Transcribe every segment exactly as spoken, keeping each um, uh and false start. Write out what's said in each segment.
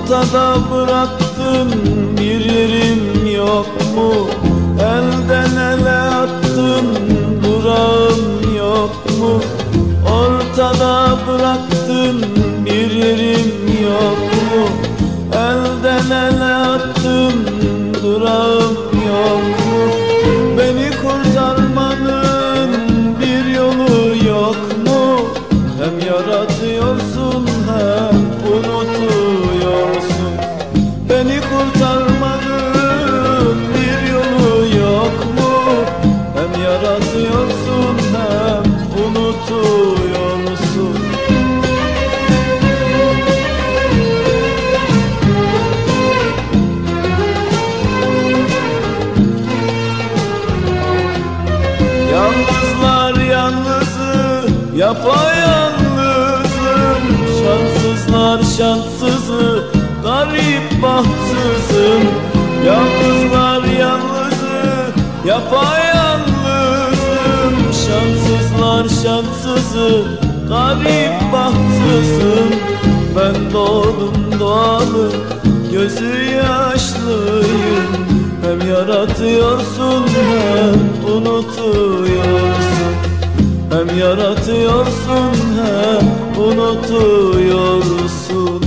Ortada bıraktın, bir yerin yok mu? Elden ele attın, durağın yok mu? Ortada bıraktın, bir yerin yok mu? Elden ele attın, durağın yok mu? Beni kurtarmanın bir yolu yok mu? Hem yaratıyorsun hem unutuyorsun. Beni kurtarmanın bir yolu yok mu? Hem yaratıyorsun hem unutuyorsun. Yalnızlar yalnızı, yapayalnızım. Şanssızlar şanssızı, garip bahtsızım. Yalnızlar yalnızı, yapayalnızım. Şanssızlar şanssızı, garip bahtsızım. Ben doğdum doğalı, gözü yaşlıyım. Hem yaratıyorsun hem unutuyorsun. Hem yaratıyorsun hem unutuyorsun.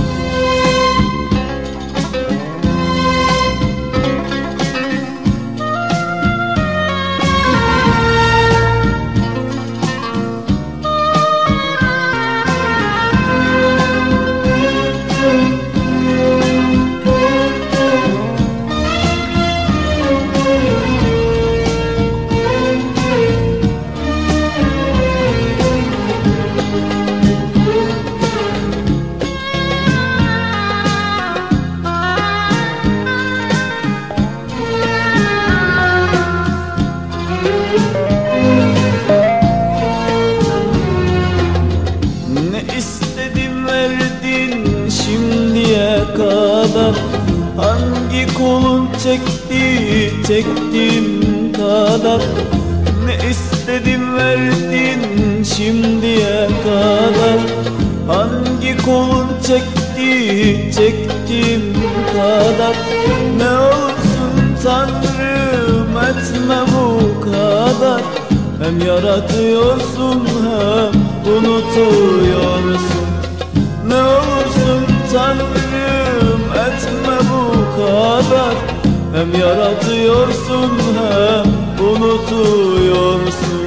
Kadar hangi kolun çekti, çektiğim kadar. Ne istedim verdin şimdiye kadar. Hangi kolun çekti, çektiğim kadar. Ne olursun Tanrım etme bu kadar. Hem yaratıyorsun hem unutuyorsun. Ne olursun Tanrım etme bu kadar. Hem yaratıyorsun hem unutuyorsun.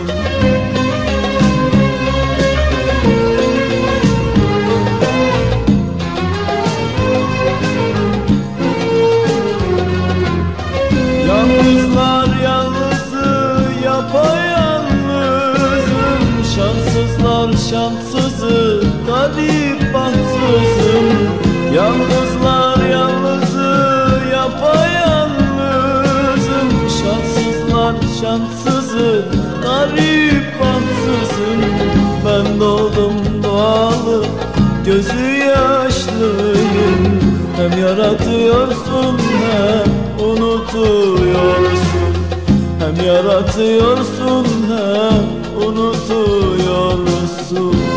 Yalnızlar yalnızı, yapayalnızım. Şanssızlar şanssızı, garip bahtsızım. Yalnızlar yalnızı, yapayalnızım. Şanssızlar şanssızı, garip bahtsızım. Ben doğdum doğalı, gözü yaşlıyım. Hem yaratıyorsun hem unutuyorsun. Hem yaratıyorsun hem unutuyorsun.